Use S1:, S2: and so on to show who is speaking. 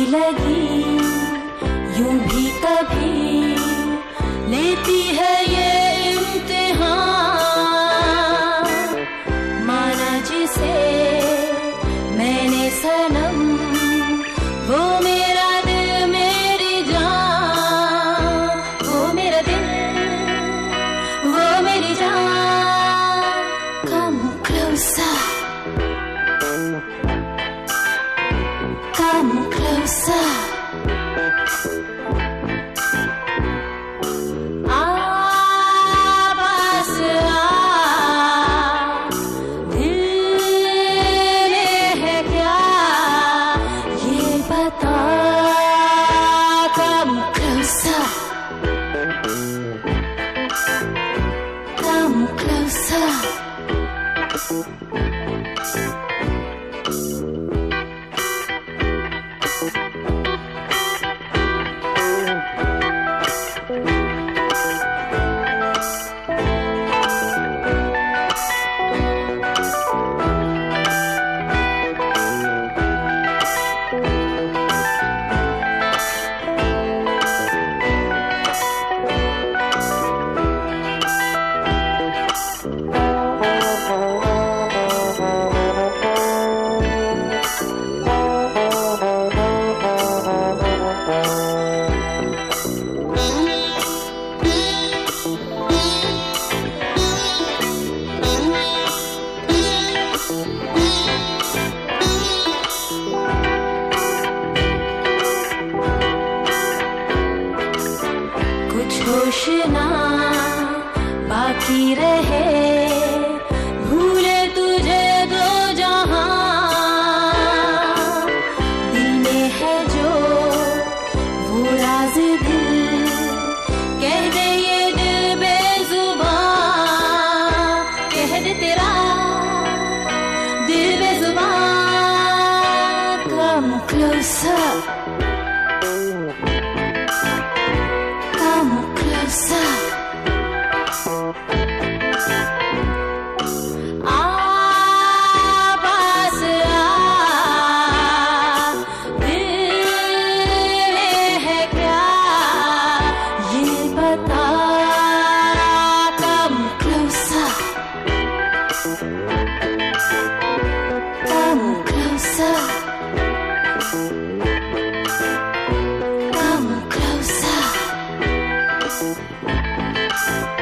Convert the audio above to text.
S1: लगी यूं भी कभी लेती है ये इम्तिहान, माना जिसे मैंने सनम, वो मेरा दिल मेरी जान, वो मेरा दिल वो मेरी जान। Come closer, come closer. पास आ, दिल में है क्या ये बता। Come closer, come closer. होश ना बाकी रहे, भूले तुझे दो जहां, दिल में है जो वो राज दिल, कह दे ये दिल बेजुबान, कह दे तेरा दिल बेजुबान। Come closer, come closer. पास आ, दिल में है क्या ये बता। Come closer, come closer, come closer.